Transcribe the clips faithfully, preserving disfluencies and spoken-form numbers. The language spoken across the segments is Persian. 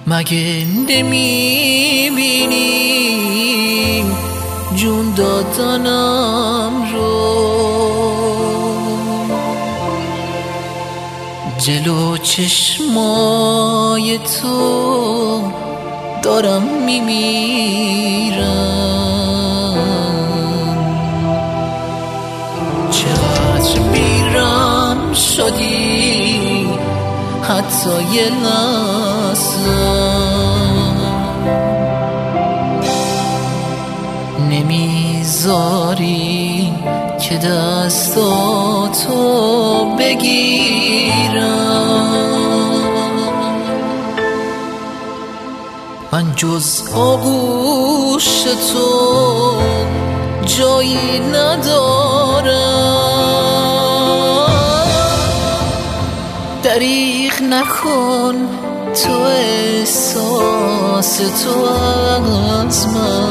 مگه نمیبینی جون دادنم رو؟ جلو چشمای تو دارم میمیرم. چقدر بیرم شدی حتی یه لحظه نمیذاری که دستاتو بگیرم. من جز آغوش تو جایی ندارم. دریغ نکن تو احساس تو از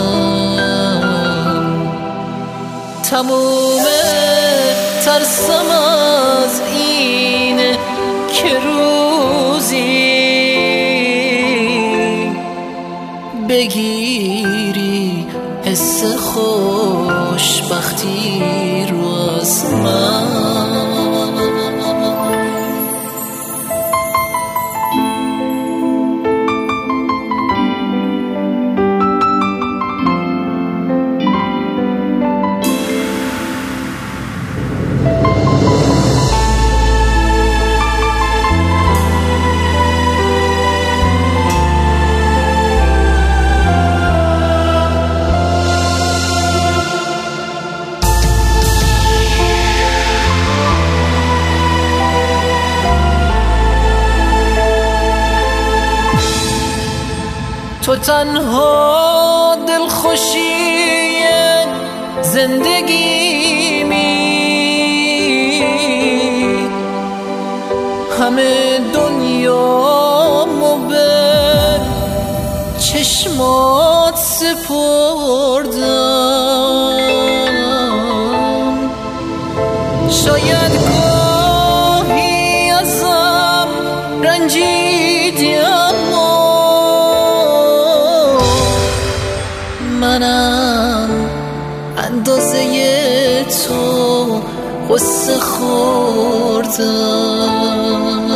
من. تموم ترسم از اینه که روزی بگیری حس خوشبختی رو از من. تو تنها دلخوشی زندگیمی، همه دنیامو به چشمات سپردم. شاید گاهی ازم رنجیدی اما منم اندازه تو غصه خوردم.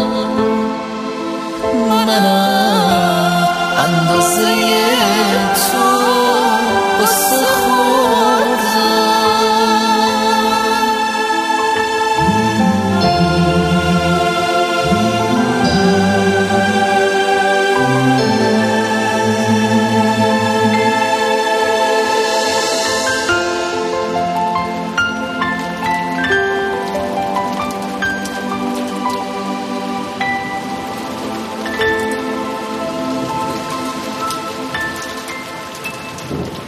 منم اندازه تو غصه خوردم. you